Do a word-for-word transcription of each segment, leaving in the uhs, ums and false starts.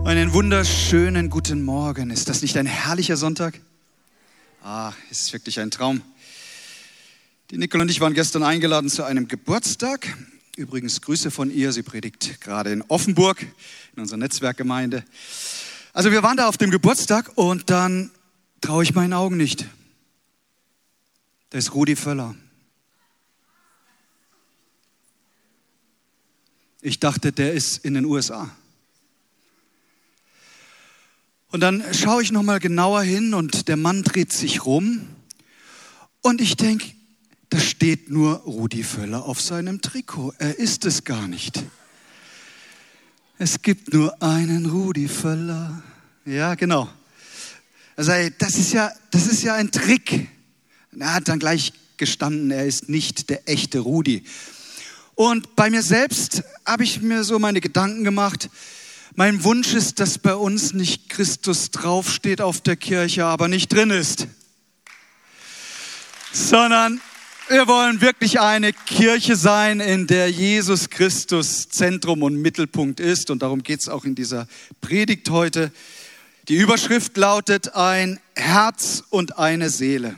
Einen wunderschönen guten Morgen. Ist das nicht ein herrlicher Sonntag? Ah, es ist wirklich ein Traum. Die Nicole und ich waren gestern eingeladen zu einem Geburtstag. Übrigens Grüße von ihr. Sie predigt gerade in Offenburg, in unserer Netzwerkgemeinde. Also wir waren da auf dem Geburtstag und dann traue ich meinen Augen nicht. Da ist Rudi Völler. Ich dachte, der ist in den U S A. Und dann schaue ich nochmal genauer hin und der Mann dreht sich rum und ich denke, da steht nur Rudi Völler auf seinem Trikot. Er ist es gar nicht. Es gibt nur einen Rudi Völler. Ja, genau. Also das ist ja, das ist ja ein Trick. Er hat dann gleich gestanden, er ist nicht der echte Rudi. Und bei mir selbst habe ich mir so meine Gedanken gemacht. Mein Wunsch ist, dass bei uns nicht Christus draufsteht auf der Kirche, aber nicht drin ist. Sondern wir wollen wirklich eine Kirche sein, in der Jesus Christus Zentrum und Mittelpunkt ist. Und darum geht es auch in dieser Predigt heute. Die Überschrift lautet: ein Herz und eine Seele.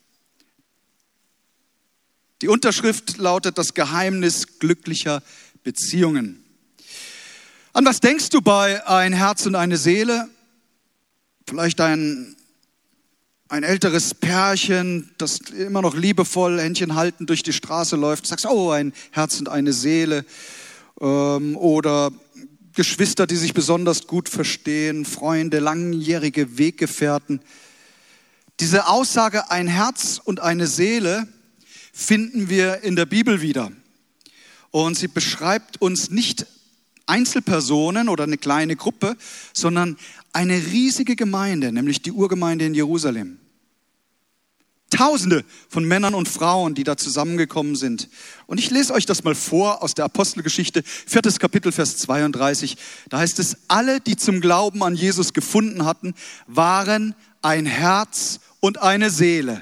Die Unterschrift lautet: das Geheimnis glücklicher Beziehungen. An was denkst du bei ein Herz und eine Seele? Vielleicht ein, ein älteres Pärchen, das immer noch liebevoll Händchen haltend durch die Straße läuft. Du sagst, oh, ein Herz und eine Seele. Ähm, oder Geschwister, die sich besonders gut verstehen, Freunde, langjährige Weggefährten. Diese Aussage, ein Herz und eine Seele, finden wir in der Bibel wieder. Und sie beschreibt uns nicht Einzelpersonen oder eine kleine Gruppe, sondern eine riesige Gemeinde, nämlich die Urgemeinde in Jerusalem. Tausende von Männern und Frauen, die da zusammengekommen sind. Und ich lese euch das mal vor aus der Apostelgeschichte, viertes Kapitel, Vers zweiunddreißig. Da heißt es, alle, die zum Glauben an Jesus gefunden hatten, waren ein Herz und eine Seele.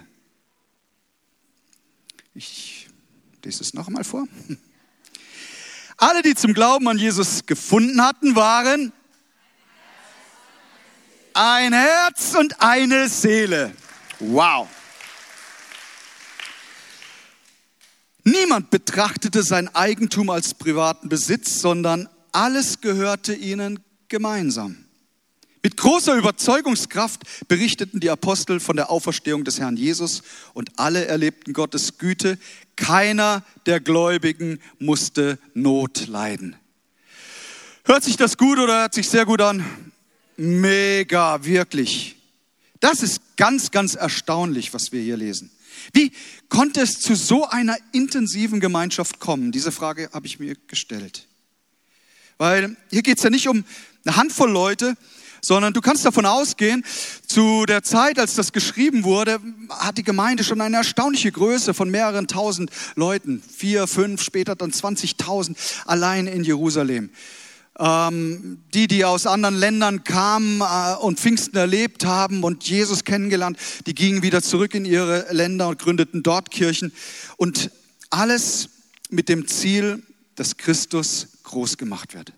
Ich lese es noch einmal vor. Alle, die zum Glauben an Jesus gefunden hatten, waren ein Herz und eine Seele. Wow. Niemand betrachtete sein Eigentum als privaten Besitz, sondern alles gehörte ihnen gemeinsam. Mit großer Überzeugungskraft berichteten die Apostel von der Auferstehung des Herrn Jesus und alle erlebten Gottes Güte. Keiner der Gläubigen musste Not leiden. Hört sich das gut oder hört sich sehr gut an? Mega, wirklich. Das ist ganz, ganz erstaunlich, was wir hier lesen. Wie konnte es zu so einer intensiven Gemeinschaft kommen? Diese Frage habe ich mir gestellt. Weil hier geht es ja nicht um eine Handvoll Leute, sondern du kannst davon ausgehen, zu der Zeit, als das geschrieben wurde, hat die Gemeinde schon eine erstaunliche Größe von mehreren tausend Leuten. Vier, fünf, später dann zwanzigtausend allein in Jerusalem. Ähm, die, die aus anderen Ländern kamen äh, und Pfingsten erlebt haben und Jesus kennengelernt, die gingen wieder zurück in ihre Länder und gründeten dort Kirchen. Und alles mit dem Ziel, dass Christus groß gemacht wird.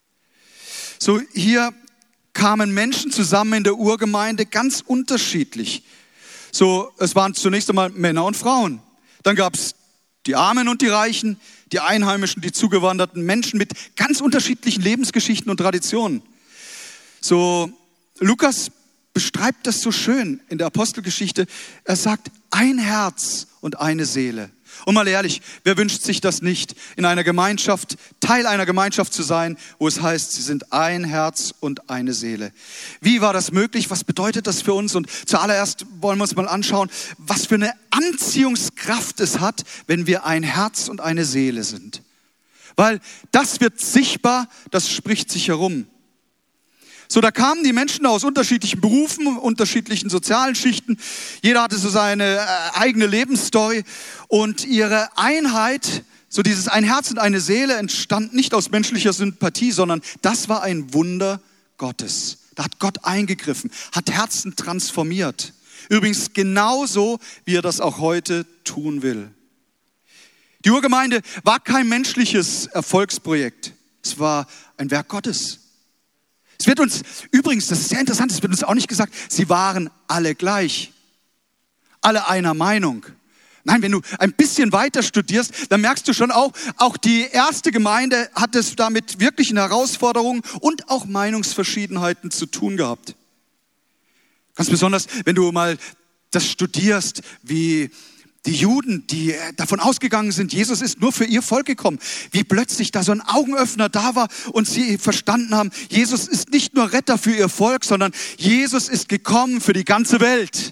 So, hier kamen Menschen zusammen in der Urgemeinde, ganz unterschiedlich. So, es waren zunächst einmal Männer und Frauen. Dann gab es die Armen und die Reichen, die Einheimischen, die zugewanderten Menschen mit ganz unterschiedlichen Lebensgeschichten und Traditionen. So, Lukas beschreibt das so schön in der Apostelgeschichte. Er sagt, ein Herz und eine Seele. Und mal ehrlich, wer wünscht sich das nicht, in einer Gemeinschaft, Teil einer Gemeinschaft zu sein, wo es heißt, sie sind ein Herz und eine Seele. Wie war das möglich? Was bedeutet das für uns? Und zuallererst wollen wir uns mal anschauen, was für eine Anziehungskraft es hat, wenn wir ein Herz und eine Seele sind. Weil das wird sichtbar, das spricht sich herum. So, da kamen die Menschen aus unterschiedlichen Berufen, unterschiedlichen sozialen Schichten. Jeder hatte so seine äh, eigene Lebensstory und ihre Einheit, so dieses ein Herz und eine Seele, entstand nicht aus menschlicher Sympathie, sondern das war ein Wunder Gottes. Da hat Gott eingegriffen, hat Herzen transformiert. Übrigens genauso, wie er das auch heute tun will. Die Urgemeinde war kein menschliches Erfolgsprojekt. Es war ein Werk Gottes. Es wird uns, übrigens, das ist sehr interessant, es wird uns auch nicht gesagt, sie waren alle gleich. Alle einer Meinung. Nein, wenn du ein bisschen weiter studierst, dann merkst du schon auch, auch die erste Gemeinde hat es damit wirklichen Herausforderungen und auch Meinungsverschiedenheiten zu tun gehabt. Ganz besonders, wenn du mal das studierst, wie die Juden, die davon ausgegangen sind, Jesus ist nur für ihr Volk gekommen, wie plötzlich da so ein Augenöffner da war und sie verstanden haben, Jesus ist nicht nur Retter für ihr Volk, sondern Jesus ist gekommen für die ganze Welt.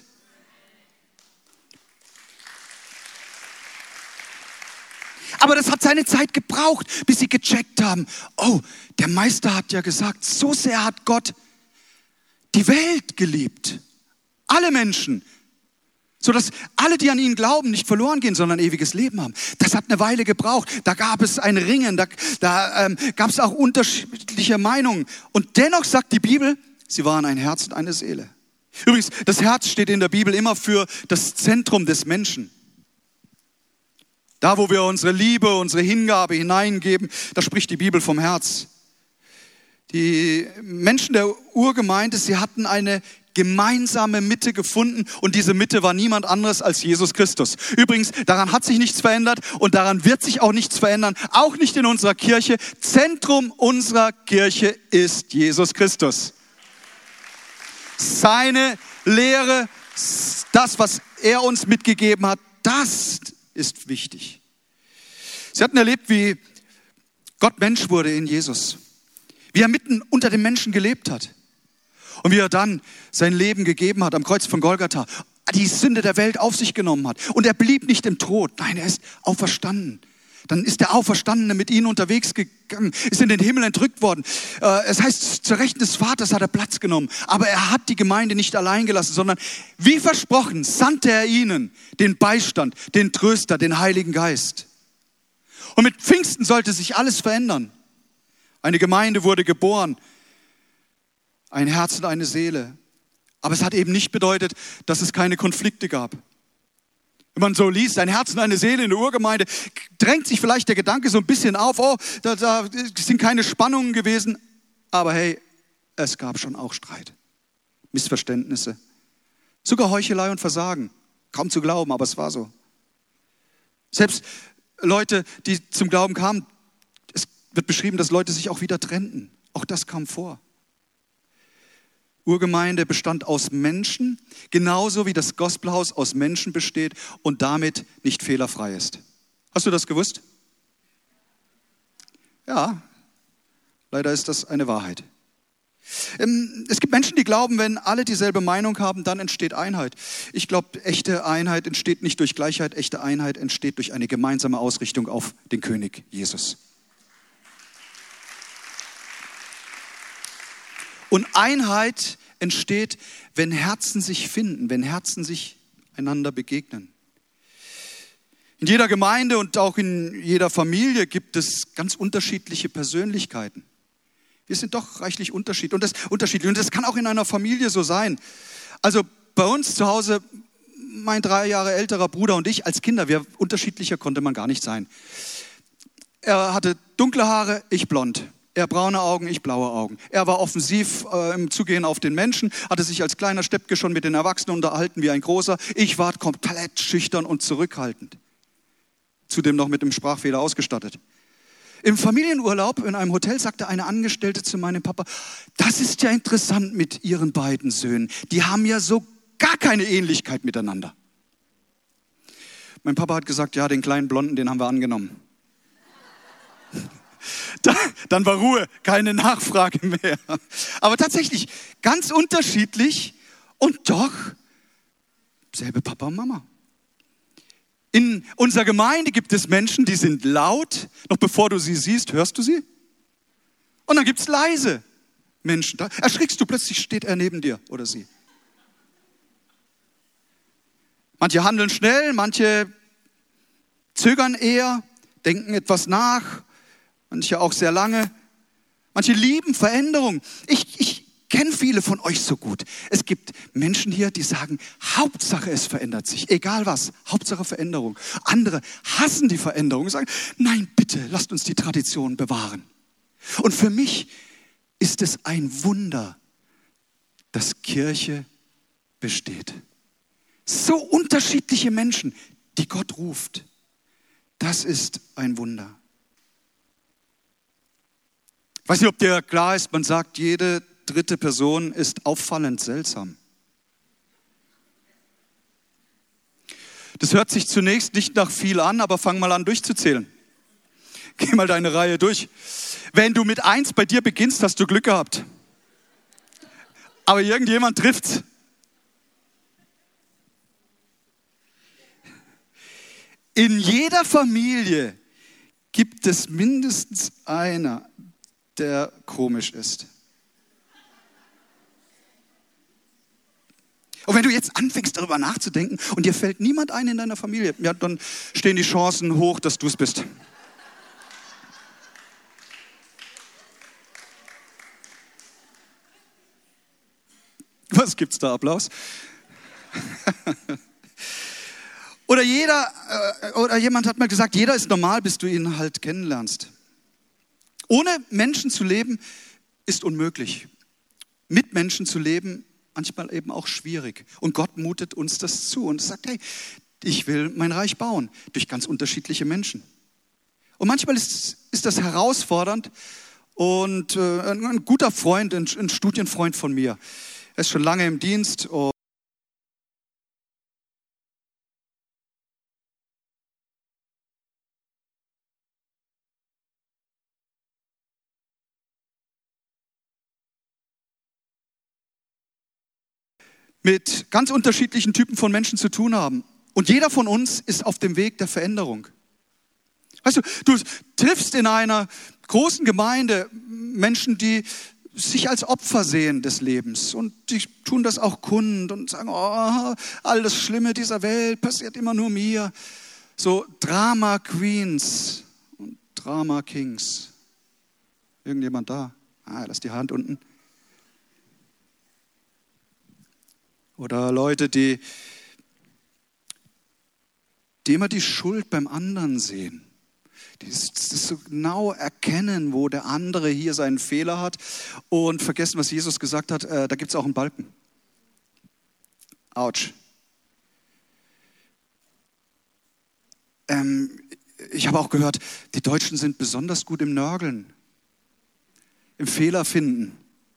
Aber das hat seine Zeit gebraucht, bis sie gecheckt haben, oh, der Meister hat ja gesagt, so sehr hat Gott die Welt geliebt. Alle Menschen. Sodass alle, die an ihn glauben, nicht verloren gehen, sondern ewiges Leben haben. Das hat eine Weile gebraucht. Da gab es ein Ringen, da, da ähm, gab es auch unterschiedliche Meinungen. Und dennoch sagt die Bibel, sie waren ein Herz und eine Seele. Übrigens, das Herz steht in der Bibel immer für das Zentrum des Menschen. Da, wo wir unsere Liebe, unsere Hingabe hineingeben, da spricht die Bibel vom Herz. Die Menschen der Urgemeinde, sie hatten eine gemeinsame Mitte gefunden und diese Mitte war niemand anderes als Jesus Christus. Übrigens, daran hat sich nichts verändert und daran wird sich auch nichts verändern, auch nicht in unserer Kirche. Zentrum unserer Kirche ist Jesus Christus. Seine Lehre, das, was er uns mitgegeben hat, das ist wichtig. Sie hatten erlebt, wie Gott Mensch wurde in Jesus, wie er mitten unter den Menschen gelebt hat. Und wie er dann sein Leben gegeben hat am Kreuz von Golgatha, die Sünde der Welt auf sich genommen hat. Und er blieb nicht im Tod, nein, er ist auferstanden. Dann ist der Auferstandene mit ihnen unterwegs gegangen, ist in den Himmel entrückt worden. Es heißt, zur Rechten des Vaters hat er Platz genommen. Aber er hat die Gemeinde nicht allein gelassen, sondern wie versprochen, sandte er ihnen den Beistand, den Tröster, den Heiligen Geist. Und mit Pfingsten sollte sich alles verändern. Eine Gemeinde wurde geboren. Ein Herz und eine Seele. Aber es hat eben nicht bedeutet, dass es keine Konflikte gab. Wenn man so liest, ein Herz und eine Seele in der Urgemeinde, drängt sich vielleicht der Gedanke so ein bisschen auf, oh, da, da sind keine Spannungen gewesen. Aber hey, es gab schon auch Streit, Missverständnisse, sogar Heuchelei und Versagen. Kaum zu glauben, aber es war so. Selbst Leute, die zum Glauben kamen, es wird beschrieben, dass Leute sich auch wieder trennten. Auch das kam vor. Urgemeinde bestand aus Menschen, genauso wie das Gospelhaus aus Menschen besteht und damit nicht fehlerfrei ist. Hast du das gewusst? Ja, leider ist das eine Wahrheit. Es gibt Menschen, die glauben, wenn alle dieselbe Meinung haben, dann entsteht Einheit. Ich glaube, echte Einheit entsteht nicht durch Gleichheit, echte Einheit entsteht durch eine gemeinsame Ausrichtung auf den König Jesus. Und Einheit entsteht, wenn Herzen sich finden, wenn Herzen sich einander begegnen. In jeder Gemeinde und auch in jeder Familie gibt es ganz unterschiedliche Persönlichkeiten. Wir sind doch reichlich unterschiedlich und das, unterschiedlich. Und das kann auch in einer Familie so sein. Also bei uns zu Hause, mein drei Jahre älterer Bruder und ich als Kinder, wir unterschiedlicher konnte man gar nicht sein. Er hatte dunkle Haare, ich blond. Er braune Augen, ich blaue Augen. Er war offensiv äh, im Zugehen auf den Menschen, hatte sich als kleiner Steppke schon mit den Erwachsenen unterhalten wie ein Großer. Ich war komplett schüchtern und zurückhaltend. Zudem noch mit einem Sprachfehler ausgestattet. Im Familienurlaub in einem Hotel sagte eine Angestellte zu meinem Papa, das ist ja interessant mit ihren beiden Söhnen. Die haben ja so gar keine Ähnlichkeit miteinander. Mein Papa hat gesagt, ja, den kleinen Blonden, den haben wir angenommen. Da, dann war Ruhe, keine Nachfrage mehr. Aber tatsächlich ganz unterschiedlich und doch selbe Papa und Mama. In unserer Gemeinde gibt es Menschen, die sind laut, noch bevor du sie siehst, hörst du sie? Und dann gibt es leise Menschen. Da erschrickst du, plötzlich steht er neben dir oder sie. Manche handeln schnell, manche zögern eher, denken etwas nach. Manche auch sehr lange. Manche lieben Veränderung. Ich, ich kenne viele von euch so gut. Es gibt Menschen hier, die sagen, Hauptsache es verändert sich. Egal was, Hauptsache Veränderung. Andere hassen die Veränderung und sagen, nein, bitte, lasst uns die Tradition bewahren. Und für mich ist es ein Wunder, dass Kirche besteht. So unterschiedliche Menschen, die Gott ruft. Das ist ein Wunder. Ich weiß nicht, ob dir klar ist, man sagt, jede dritte Person ist auffallend seltsam. Das hört sich zunächst nicht nach viel an, aber fang mal an durchzuzählen. Geh mal deine Reihe durch. Wenn du mit eins bei dir beginnst, hast du Glück gehabt. Aber irgendjemand trifft's. In jeder Familie gibt es mindestens einer, der komisch ist. Und wenn du jetzt anfängst, darüber nachzudenken und dir fällt niemand ein in deiner Familie, ja, dann stehen die Chancen hoch, dass du es bist. Was gibt's da? Applaus? Oder jeder, äh, oder jemand hat mal gesagt, jeder ist normal, bis du ihn halt kennenlernst. Ohne Menschen zu leben, ist unmöglich. Mit Menschen zu leben, manchmal eben auch schwierig. Und Gott mutet uns das zu und sagt, hey, ich will mein Reich bauen durch ganz unterschiedliche Menschen. Und manchmal ist, ist das herausfordernd. Und äh, ein, ein guter Freund, ein, ein Studienfreund von mir, er ist schon lange im Dienst und mit ganz unterschiedlichen Typen von Menschen zu tun haben. Und jeder von uns ist auf dem Weg der Veränderung. Weißt du, du triffst in einer großen Gemeinde Menschen, die sich als Opfer sehen des Lebens. Und die tun das auch kund und sagen, oh, all das Schlimme dieser Welt passiert immer nur mir. So Drama Queens und Drama Kings. Irgendjemand da? Ah, lass die Hand unten. Oder Leute, die, die immer die Schuld beim anderen sehen. Die das so genau erkennen, wo der andere hier seinen Fehler hat und vergessen, was Jesus gesagt hat, äh, da gibt es auch einen Balken. Autsch. Ähm, ich habe auch gehört, die Deutschen sind besonders gut im Nörgeln, im Fehler finden.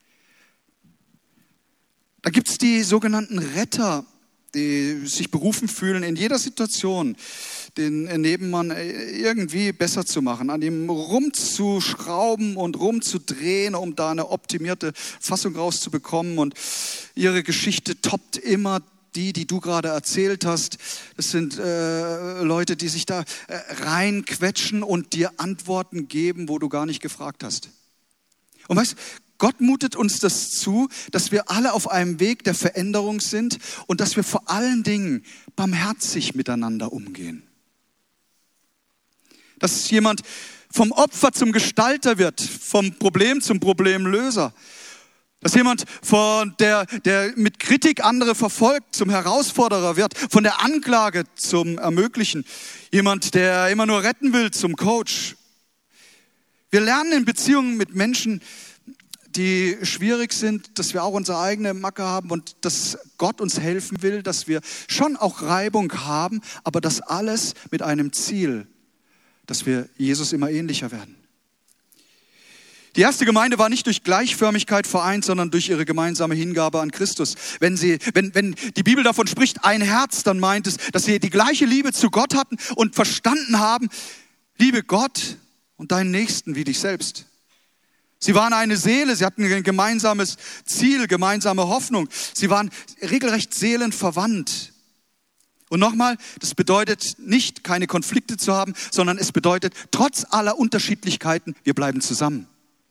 Da gibt es die sogenannten Retter, die sich berufen fühlen, in jeder Situation den Nebenmann irgendwie besser zu machen, an ihm rumzuschrauben und rumzudrehen, um da eine optimierte Fassung rauszubekommen. Und ihre Geschichte toppt immer die, die du gerade erzählt hast. Das sind äh, Leute, die sich da äh, reinquetschen und dir Antworten geben, wo du gar nicht gefragt hast. Und weißt du, Gott mutet uns das zu, dass wir alle auf einem Weg der Veränderung sind und dass wir vor allen Dingen barmherzig miteinander umgehen. Dass jemand vom Opfer zum Gestalter wird, vom Problem zum Problemlöser. Dass jemand, von der, der mit Kritik andere verfolgt, zum Herausforderer wird, von der Anklage zum Ermöglichen. Jemand, der immer nur retten will, zum Coach. Wir lernen in Beziehungen mit Menschen, die schwierig sind, dass wir auch unsere eigene Macke haben und dass Gott uns helfen will, dass wir schon auch Reibung haben, aber das alles mit einem Ziel, dass wir Jesus immer ähnlicher werden. Die erste Gemeinde war nicht durch Gleichförmigkeit vereint, sondern durch ihre gemeinsame Hingabe an Christus. Wenn sie, wenn, wenn die Bibel davon spricht, ein Herz, dann meint es, dass sie die gleiche Liebe zu Gott hatten und verstanden haben, liebe Gott und deinen Nächsten wie dich selbst. Sie waren eine Seele, sie hatten ein gemeinsames Ziel, gemeinsame Hoffnung. Sie waren regelrecht seelenverwandt. Und nochmal, das bedeutet nicht, keine Konflikte zu haben, sondern es bedeutet, trotz aller Unterschiedlichkeiten, wir bleiben zusammen.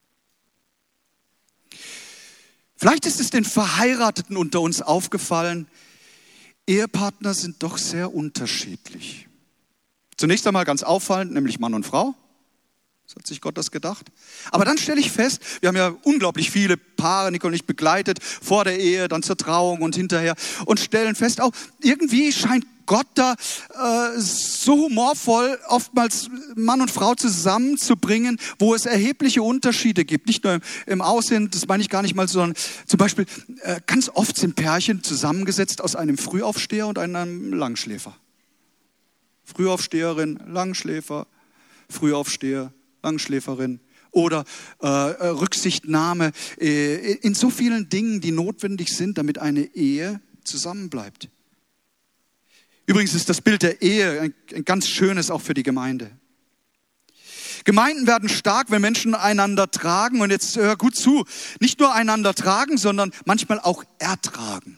Vielleicht ist es den Verheirateten unter uns aufgefallen, Ehepartner sind doch sehr unterschiedlich. Zunächst einmal ganz auffallend, nämlich Mann und Frau. So hat sich Gott das gedacht. Aber dann stelle ich fest, wir haben ja unglaublich viele Paare, Nicole und ich, begleitet, vor der Ehe, dann zur Trauung und hinterher. Und stellen fest, auch irgendwie scheint Gott da äh, so humorvoll oftmals Mann und Frau zusammenzubringen, wo es erhebliche Unterschiede gibt. Nicht nur im Aussehen, das meine ich gar nicht mal, sondern zum Beispiel äh, ganz oft sind Pärchen zusammengesetzt aus einem Frühaufsteher und einem Langschläfer. Frühaufsteherin, Langschläfer, Frühaufsteher, Langschläferin. Oder äh, Rücksichtnahme äh, in so vielen Dingen, die notwendig sind, damit eine Ehe zusammenbleibt. Übrigens ist das Bild der Ehe ein, ein ganz schönes auch für die Gemeinde. Gemeinden werden stark, wenn Menschen einander tragen. Und jetzt hör gut zu, nicht nur einander tragen, sondern manchmal auch ertragen.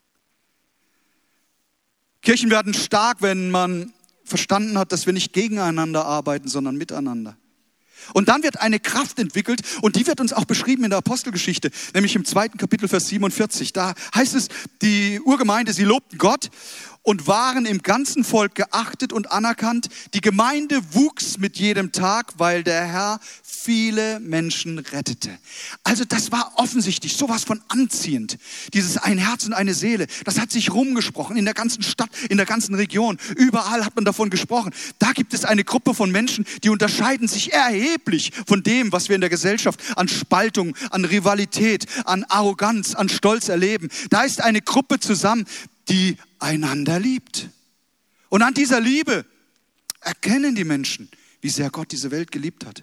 Kirchen werden stark, wenn man verstanden hat, dass wir nicht gegeneinander arbeiten, sondern miteinander. Und dann wird eine Kraft entwickelt und die wird uns auch beschrieben in der Apostelgeschichte, nämlich im zweiten Kapitel, Vers siebenundvierzig. Da heißt es, die Urgemeinde, sie lobten Gott und waren im ganzen Volk geachtet und anerkannt. Die Gemeinde wuchs mit jedem Tag, weil der Herr viele Menschen rettete. Also das war offensichtlich sowas von anziehend. Dieses ein Herz und eine Seele, das hat sich rumgesprochen in der ganzen Stadt, in der ganzen Region. Überall hat man davon gesprochen. Da gibt es eine Gruppe von Menschen, die unterscheiden sich erheblich von dem, was wir in der Gesellschaft an Spaltung, an Rivalität, an Arroganz, an Stolz erleben. Da ist eine Gruppe zusammen, die einander liebt. Und an dieser Liebe erkennen die Menschen, wie sehr Gott diese Welt geliebt hat.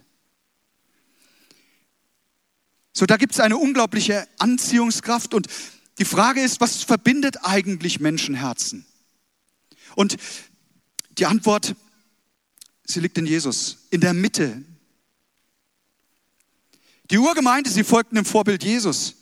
So, da gibt es eine unglaubliche Anziehungskraft und die Frage ist, was verbindet eigentlich Menschenherzen? Und die Antwort, sie liegt in Jesus, in der Mitte. Die Urgemeinde, sie folgten dem Vorbild Jesus.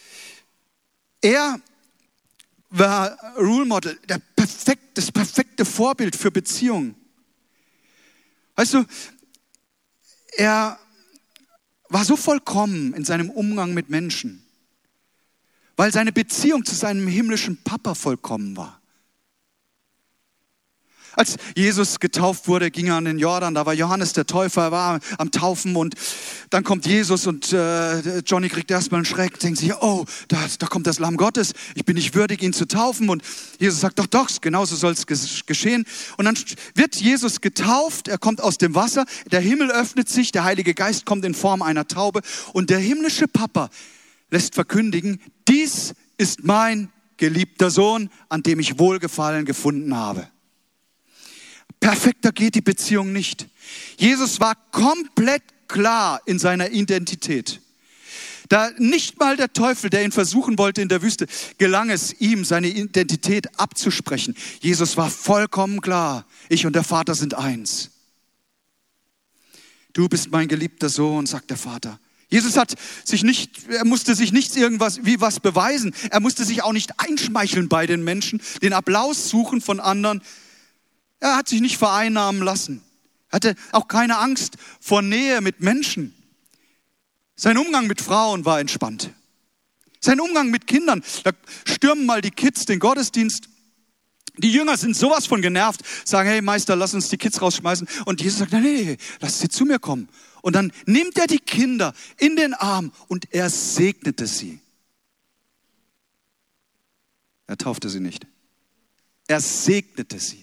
Er war Role Model, der perfekt, das perfekte Vorbild für Beziehungen. Weißt du, er war so vollkommen in seinem Umgang mit Menschen, weil seine Beziehung zu seinem himmlischen Papa vollkommen war. Als Jesus getauft wurde, ging er an den Jordan, da war Johannes der Täufer, er war am Taufen und dann kommt Jesus und äh, Johnny kriegt erstmal einen Schreck, denkt sich, oh, da, da kommt das Lamm Gottes, ich bin nicht würdig, ihn zu taufen. Und Jesus sagt, doch, doch, genauso soll es geschehen. Und dann wird Jesus getauft, er kommt aus dem Wasser, der Himmel öffnet sich, der Heilige Geist kommt in Form einer Taube und der himmlische Papa lässt verkündigen, dies ist mein geliebter Sohn, an dem ich Wohlgefallen gefunden habe. Perfekter geht die Beziehung nicht. Jesus war komplett klar in seiner Identität. Da nicht mal der Teufel, der ihn versuchen wollte in der Wüste, gelang es ihm, seine Identität abzusprechen. Jesus war vollkommen klar. Ich und der Vater sind eins. Du bist mein geliebter Sohn, sagt der Vater. Jesus hat sich nicht, er musste sich nichts irgendwas wie was beweisen. Er musste sich auch nicht einschmeicheln bei den Menschen, den Applaus suchen von anderen. Er hat sich nicht vereinnahmen lassen. Er hatte auch keine Angst vor Nähe mit Menschen. Sein Umgang mit Frauen war entspannt. Sein Umgang mit Kindern, da stürmen mal die Kids den Gottesdienst. Die Jünger sind sowas von genervt, sagen, hey Meister, lass uns die Kids rausschmeißen. Und Jesus sagt, nein, nee, lass sie zu mir kommen. Und dann nimmt er die Kinder in den Arm und er segnete sie. Er taufte sie nicht. Er segnete sie.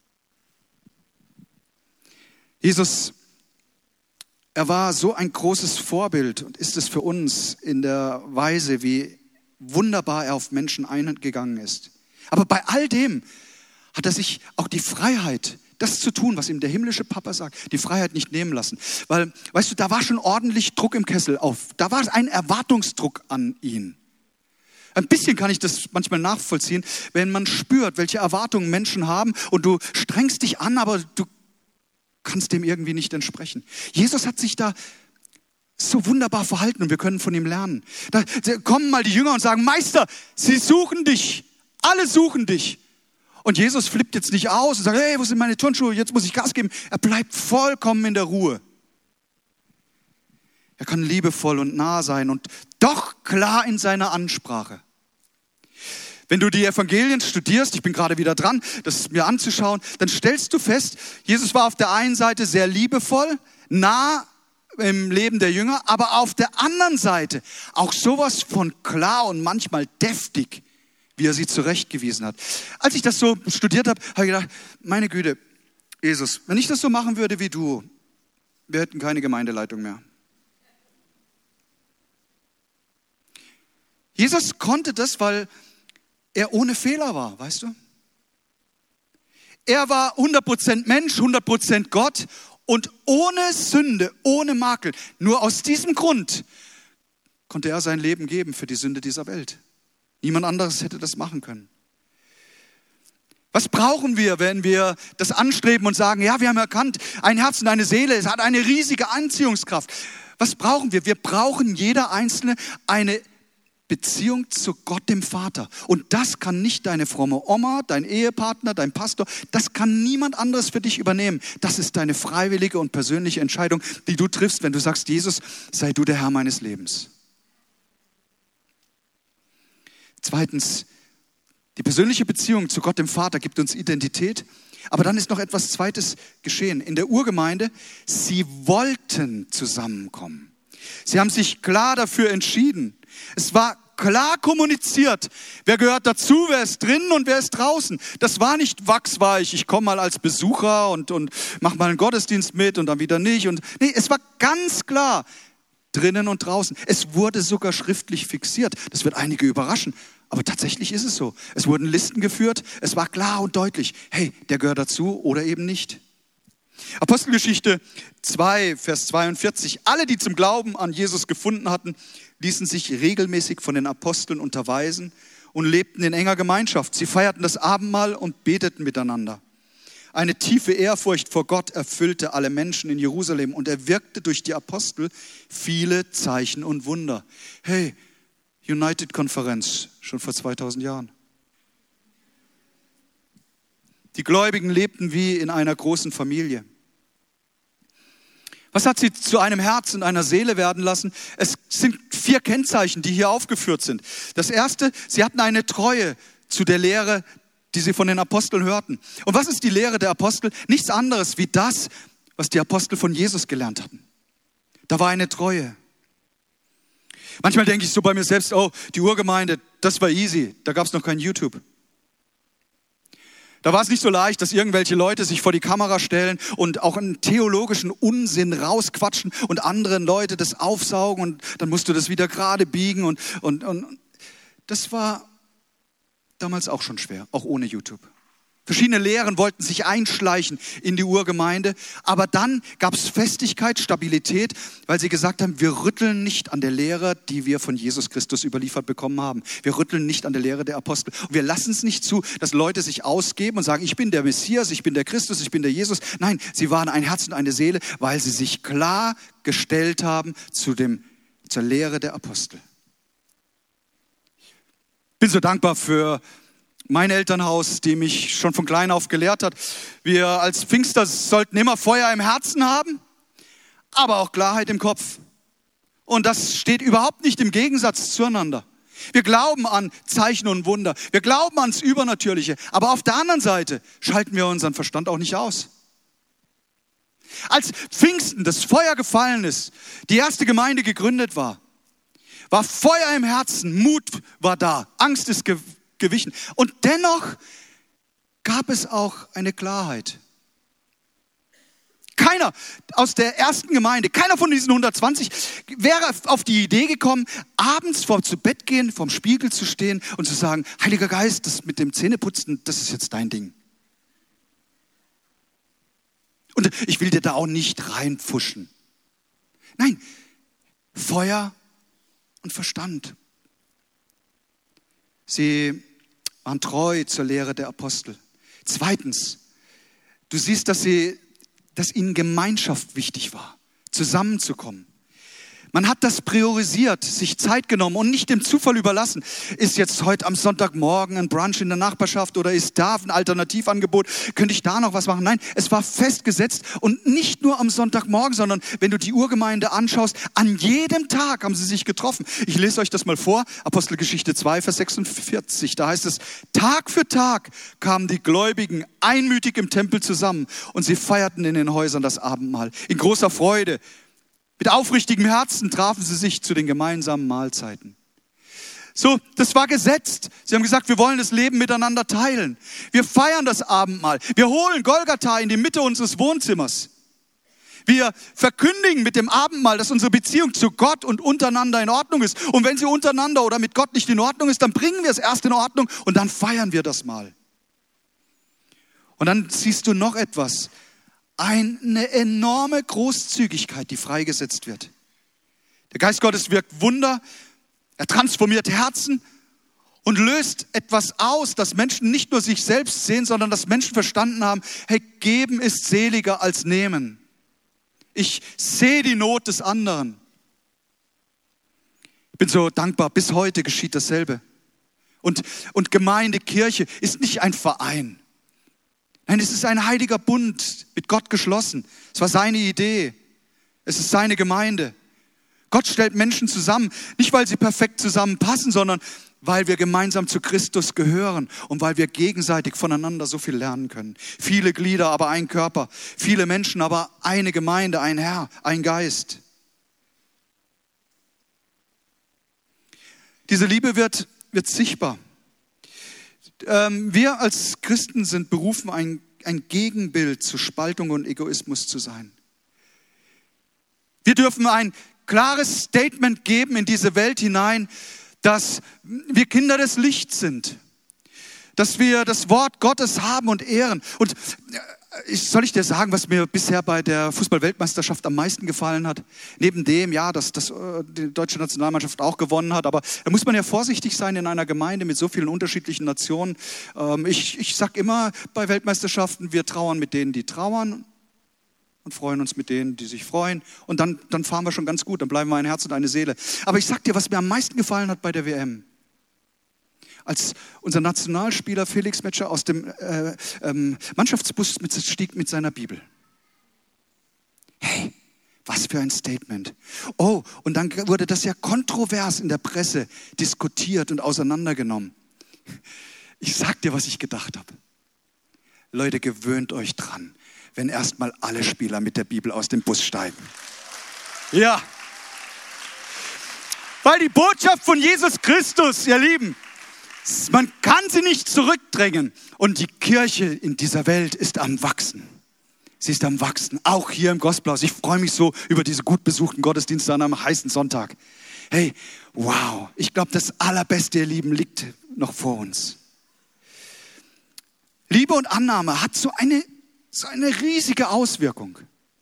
Jesus, er war so ein großes Vorbild und ist es für uns in der Weise, wie wunderbar er auf Menschen eingegangen ist. Aber bei all dem hat er sich auch die Freiheit, das zu tun, was ihm der himmlische Papa sagt, die Freiheit nicht nehmen lassen. Weil, weißt du, da war schon ordentlich Druck im Kessel auf. Da war ein Erwartungsdruck an ihn. Ein bisschen kann ich das manchmal nachvollziehen, wenn man spürt, welche Erwartungen Menschen haben und du strengst dich an, aber du kannst dem irgendwie nicht entsprechen. Jesus hat sich da so wunderbar verhalten und wir können von ihm lernen. Da kommen mal die Jünger und sagen, Meister, sie suchen dich. Alle suchen dich. Und Jesus flippt jetzt nicht aus und sagt, hey, wo sind meine Turnschuhe? Jetzt muss ich Gas geben. Er bleibt vollkommen in der Ruhe. Er kann liebevoll und nah sein und doch klar in seiner Ansprache. Wenn du die Evangelien studierst, ich bin gerade wieder dran, das mir anzuschauen, dann stellst du fest, Jesus war auf der einen Seite sehr liebevoll, nah im Leben der Jünger, aber auf der anderen Seite auch sowas von klar und manchmal deftig, wie er sie zurechtgewiesen hat. Als ich das so studiert habe, habe ich gedacht, meine Güte, Jesus, wenn ich das so machen würde wie du, wir hätten keine Gemeindeleitung mehr. Jesus konnte das, weil er ohne Fehler war, weißt du? Er war hundert Prozent Mensch, hundert Prozent Gott und ohne Sünde, ohne Makel. Nur aus diesem Grund konnte er sein Leben geben für die Sünde dieser Welt. Niemand anderes hätte das machen können. Was brauchen wir, wenn wir das anstreben und sagen, ja, wir haben erkannt, ein Herz und eine Seele, es hat eine riesige Anziehungskraft. Was brauchen wir? Wir brauchen jeder Einzelne eine Beziehung zu Gott, dem Vater. Und das kann nicht deine fromme Oma, dein Ehepartner, dein Pastor, das kann niemand anderes für dich übernehmen. Das ist deine freiwillige und persönliche Entscheidung, die du triffst, wenn du sagst, Jesus, sei du der Herr meines Lebens. Zweitens, die persönliche Beziehung zu Gott, dem Vater, gibt uns Identität. Aber dann ist noch etwas Zweites geschehen. In der Urgemeinde, sie wollten zusammenkommen. Sie haben sich klar dafür entschieden. Es war klar kommuniziert. Wer gehört dazu, wer ist drin und wer ist draußen. Das war nicht wachsweich. Ich komme mal als Besucher und, und mache mal einen Gottesdienst mit und dann wieder nicht. Und nee, es war ganz klar. Drinnen und draußen. Es wurde sogar schriftlich fixiert. Das wird einige überraschen. Aber tatsächlich ist es so. Es wurden Listen geführt. Es war klar und deutlich. Hey, der gehört dazu oder eben nicht. Apostelgeschichte zwei, Vers zweiundvierzig. Alle, die zum Glauben an Jesus gefunden hatten, ließen sich regelmäßig von den Aposteln unterweisen und lebten in enger Gemeinschaft. Sie feierten das Abendmahl und beteten miteinander. Eine tiefe Ehrfurcht vor Gott erfüllte alle Menschen in Jerusalem und er wirkte durch die Apostel viele Zeichen und Wunder. Hey, United-Konferenz, schon vor zweitausend Jahren. Die Gläubigen lebten wie in einer großen Familie. Was hat sie zu einem Herz und einer Seele werden lassen? Es sind vier Kennzeichen, die hier aufgeführt sind. Das erste, sie hatten eine Treue zu der Lehre, die sie von den Aposteln hörten. Und was ist die Lehre der Apostel? Nichts anderes wie das, was die Apostel von Jesus gelernt hatten. Da war eine Treue. Manchmal denke ich so bei mir selbst, oh, die Urgemeinde, das war easy, da gab es noch kein YouTube. Da war es nicht so leicht, dass irgendwelche Leute sich vor die Kamera stellen und auch einen theologischen Unsinn rausquatschen und anderen Leute das aufsaugen und dann musst du das wieder gerade biegen. Und, und, und das war damals auch schon schwer, auch ohne YouTube. Verschiedene Lehren wollten sich einschleichen in die Urgemeinde, aber dann gab es Festigkeit, Stabilität, weil sie gesagt haben, wir rütteln nicht an der Lehre, die wir von Jesus Christus überliefert bekommen haben. Wir rütteln nicht an der Lehre der Apostel. Und wir lassen es nicht zu, dass Leute sich ausgeben und sagen, ich bin der Messias, ich bin der Christus, ich bin der Jesus. Nein, sie waren ein Herz und eine Seele, weil sie sich klar gestellt haben zu dem, zur Lehre der Apostel. Ich bin so dankbar für mein Elternhaus, die mich schon von klein auf gelehrt hat. Wir als Pfingster sollten immer Feuer im Herzen haben, aber auch Klarheit im Kopf. Und das steht überhaupt nicht im Gegensatz zueinander. Wir glauben an Zeichen und Wunder. Wir glauben ans Übernatürliche. Aber auf der anderen Seite schalten wir unseren Verstand auch nicht aus. Als Pfingsten das Feuer gefallen ist, die erste Gemeinde gegründet war, war Feuer im Herzen, Mut war da, Angst ist ge- gewichen. Und dennoch gab es auch eine Klarheit. Keiner aus der ersten Gemeinde, keiner von diesen hundertzwanzig wäre auf die Idee gekommen, abends vorm zu Bett gehen, vorm Spiegel zu stehen und zu sagen, Heiliger Geist, das mit dem Zähneputzen, das ist jetzt dein Ding. Und ich will dir da auch nicht reinpfuschen. Nein, Feuer und Verstand. Sie waren treu zur Lehre der Apostel. Zweitens, du siehst, dass, sie, dass ihnen Gemeinschaft wichtig war, zusammenzukommen. Man hat das priorisiert, sich Zeit genommen und nicht dem Zufall überlassen. Ist jetzt heute am Sonntagmorgen ein Brunch in der Nachbarschaft oder ist da ein Alternativangebot? Könnte ich da noch was machen? Nein, es war festgesetzt und nicht nur am Sonntagmorgen, sondern wenn du die Urgemeinde anschaust, an jedem Tag haben sie sich getroffen. Ich lese euch das mal vor, Apostelgeschichte zwei, Vers sechsundvierzig. Da heißt es, Tag für Tag kamen die Gläubigen einmütig im Tempel zusammen und sie feierten in den Häusern das Abendmahl. In großer Freude. Mit aufrichtigem Herzen trafen sie sich zu den gemeinsamen Mahlzeiten. So, das war gesetzt. Sie haben gesagt, wir wollen das Leben miteinander teilen. Wir feiern das Abendmahl. Wir holen Golgatha in die Mitte unseres Wohnzimmers. Wir verkündigen mit dem Abendmahl, dass unsere Beziehung zu Gott und untereinander in Ordnung ist. Und wenn sie untereinander oder mit Gott nicht in Ordnung ist, dann bringen wir es erst in Ordnung und dann feiern wir das mal. Und dann siehst du noch etwas. Eine enorme Großzügigkeit, die freigesetzt wird. Der Geist Gottes wirkt Wunder. Er transformiert Herzen und löst etwas aus, dass Menschen nicht nur sich selbst sehen, sondern dass Menschen verstanden haben, hey, geben ist seliger als nehmen. Ich sehe die Not des anderen. Ich bin so dankbar, bis heute geschieht dasselbe. Und, und Gemeinde, Kirche ist nicht ein Verein. Nein, es ist ein heiliger Bund, mit Gott geschlossen. Es war seine Idee. Es ist seine Gemeinde. Gott stellt Menschen zusammen, nicht weil sie perfekt zusammenpassen, sondern weil wir gemeinsam zu Christus gehören und weil wir gegenseitig voneinander so viel lernen können. Viele Glieder, aber ein Körper. Viele Menschen, aber eine Gemeinde, ein Herr, ein Geist. Diese Liebe wird, wird sichtbar. Ähm, wir als Christen sind berufen, ein, ein Gegenbild zu Spaltung und Egoismus zu sein. Wir dürfen ein klares Statement geben in diese Welt hinein, dass wir Kinder des Lichts sind, dass wir das Wort Gottes haben und ehren. Und ich, soll ich dir sagen, was mir bisher bei der Fußball-Weltmeisterschaft am meisten gefallen hat? Neben dem, ja, dass, dass die deutsche Nationalmannschaft auch gewonnen hat, aber da muss man ja vorsichtig sein in einer Gemeinde mit so vielen unterschiedlichen Nationen. Ich, ich sage immer bei Weltmeisterschaften, wir trauern mit denen, die trauern, und freuen uns mit denen, die sich freuen. Und dann, dann fahren wir schon ganz gut, dann bleiben wir ein Herz und eine Seele. Aber ich sag dir, was mir am meisten gefallen hat bei der W M. Als unser Nationalspieler Felix Metscher aus dem äh, ähm, Mannschaftsbus mit, stieg mit seiner Bibel. Hey, was für ein Statement. Oh, und dann wurde das ja kontrovers in der Presse diskutiert und auseinandergenommen. Ich sag dir, was ich gedacht habe. Leute, gewöhnt euch dran, wenn erstmal alle Spieler mit der Bibel aus dem Bus steigen. Ja. Weil die Botschaft von Jesus Christus, ihr Lieben, man kann sie nicht zurückdrängen. Und die Kirche in dieser Welt ist am Wachsen. Sie ist am Wachsen, auch hier im Gospelhaus. Ich freue mich so über diese gut besuchten Gottesdienste an einem heißen Sonntag. Hey, wow, ich glaube, das Allerbeste, ihr Lieben, liegt noch vor uns. Liebe und Annahme hat so eine So eine riesige Auswirkung.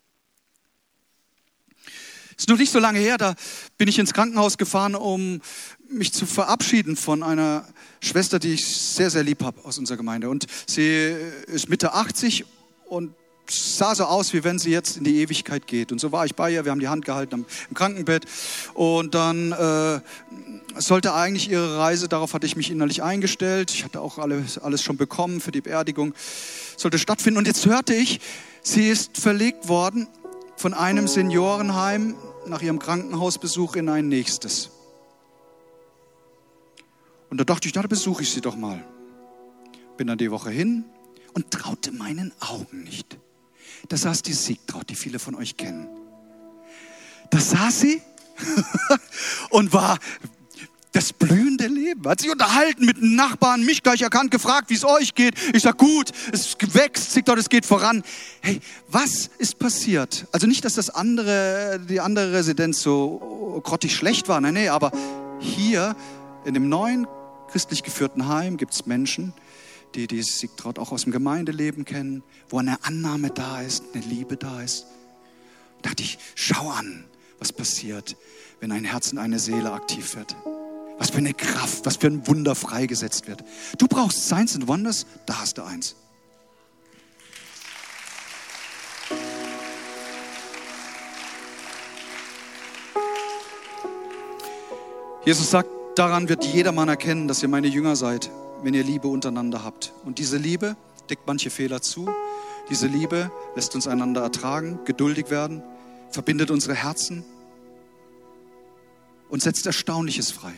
Ist noch nicht so lange her, da bin ich ins Krankenhaus gefahren, um mich zu verabschieden von einer Schwester, die ich sehr, sehr lieb habe aus unserer Gemeinde. Und sie ist Mitte achtzig und sah so aus, wie wenn sie jetzt in die Ewigkeit geht. Und so war ich bei ihr, wir haben die Hand gehalten am, im Krankenbett. Und dann äh, sollte eigentlich ihre Reise, darauf hatte ich mich innerlich eingestellt. Ich hatte auch alles, alles schon bekommen für die Beerdigung. Sollte stattfinden. Und jetzt hörte ich, sie ist verlegt worden von einem Seniorenheim nach ihrem Krankenhausbesuch in ein nächstes. Und da dachte ich, na, da besuche ich sie doch mal. Bin dann die Woche hin und traute meinen Augen nicht. Da saß die Siegtraut, die viele von euch kennen. Da saß sie und war das blühende Leben. Hat sich unterhalten mit einem Nachbarn, mich gleich erkannt, gefragt, wie es euch geht. Ich sag, gut, es wächst, Siegtraut, es geht voran. Hey, was ist passiert? Also nicht, dass das andere, die andere Residenz so grottig schlecht war. Nein, nee, aber hier in dem neuen christlich geführten Heim gibt es Menschen, die die Siegtraut auch aus dem Gemeindeleben kennen, wo eine Annahme da ist, eine Liebe da ist. Da dachte ich, schau an, was passiert, wenn ein Herz und eine Seele aktiv wird. Was für eine Kraft, was für ein Wunder freigesetzt wird. Du brauchst Signs and Wonders, da hast du eins. Jesus sagt, daran wird jedermann erkennen, dass ihr meine Jünger seid, wenn ihr Liebe untereinander habt. Und diese Liebe deckt manche Fehler zu. Diese Liebe lässt uns einander ertragen, geduldig werden, verbindet unsere Herzen und setzt Erstaunliches frei.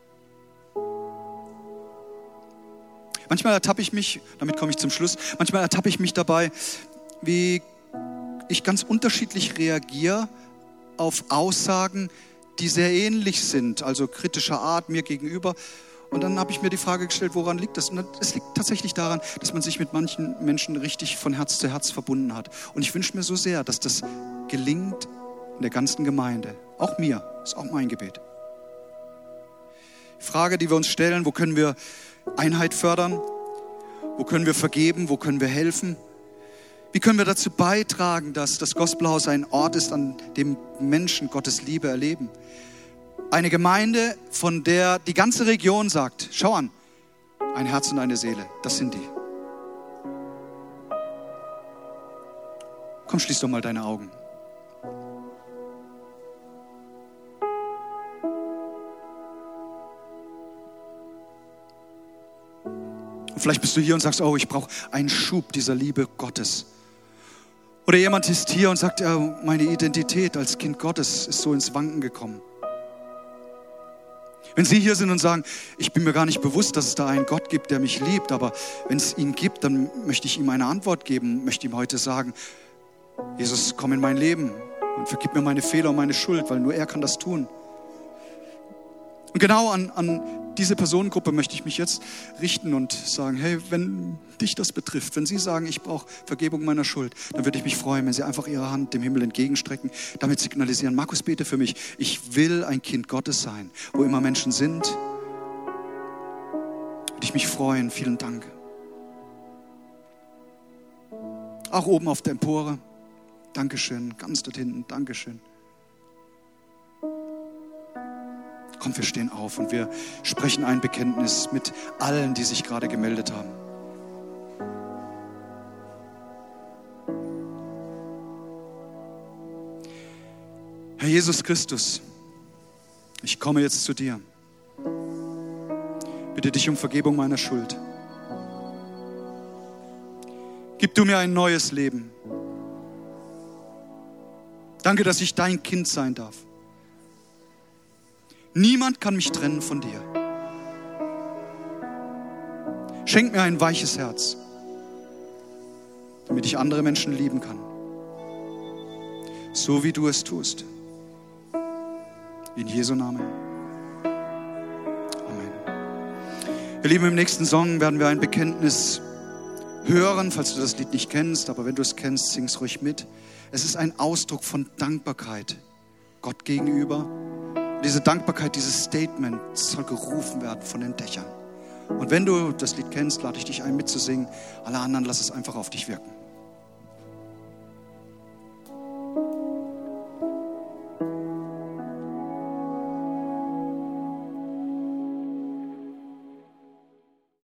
Manchmal ertappe ich mich, damit komme ich zum Schluss, manchmal ertappe ich mich dabei, wie ich ganz unterschiedlich reagiere auf Aussagen, die sehr ähnlich sind, also kritischer Art mir gegenüber. Und dann habe ich mir die Frage gestellt, woran liegt das? Und es liegt tatsächlich daran, dass man sich mit manchen Menschen richtig von Herz zu Herz verbunden hat. Und ich wünsche mir so sehr, dass das gelingt in der ganzen Gemeinde. Auch mir, ist auch mein Gebet. Die Frage, die wir uns stellen, wo können wir Einheit fördern? Wo können wir vergeben? Wo können wir helfen? Wie können wir dazu beitragen, dass das Gospelhaus ein Ort ist, an dem Menschen Gottes Liebe erleben? Eine Gemeinde, von der die ganze Region sagt, schau an, ein Herz und eine Seele, das sind die. Komm, schließ doch mal deine Augen. Und vielleicht bist du hier und sagst, oh, ich brauche einen Schub dieser Liebe Gottes. Oder jemand ist hier und sagt, ja, meine Identität als Kind Gottes ist so ins Wanken gekommen. Wenn Sie hier sind und sagen, ich bin mir gar nicht bewusst, dass es da einen Gott gibt, der mich liebt, aber wenn es ihn gibt, dann möchte ich ihm eine Antwort geben, möchte ihm heute sagen, Jesus, komm in mein Leben und vergib mir meine Fehler und meine Schuld, weil nur er kann das tun. Und genau an, an diese Personengruppe möchte ich mich jetzt richten und sagen, hey, wenn dich das betrifft, wenn Sie sagen, ich brauche Vergebung meiner Schuld, dann würde ich mich freuen, wenn Sie einfach Ihre Hand dem Himmel entgegenstrecken, damit signalisieren, Markus, bete für mich. Ich will ein Kind Gottes sein, wo immer Menschen sind. Würde ich mich freuen. Vielen Dank. Auch oben auf der Empore. Dankeschön. Ganz dort hinten. Dankeschön. Komm, wir stehen auf und wir sprechen ein Bekenntnis mit allen, die sich gerade gemeldet haben. Herr Jesus Christus, ich komme jetzt zu dir. Bitte dich um Vergebung meiner Schuld. Gib du mir ein neues Leben. Danke, dass ich dein Kind sein darf. Niemand kann mich trennen von dir. Schenk mir ein weiches Herz, damit ich andere Menschen lieben kann. So wie du es tust. In Jesu Namen. Amen. Ihr Lieben, im nächsten Song werden wir ein Bekenntnis hören, falls du das Lied nicht kennst, aber wenn du es kennst, sing es ruhig mit. Es ist ein Ausdruck von Dankbarkeit Gott gegenüber. Diese Dankbarkeit, dieses Statement soll gerufen werden von den Dächern. Und wenn du das Lied kennst, lade ich dich ein mitzusingen. Alle anderen, lass es einfach auf dich wirken.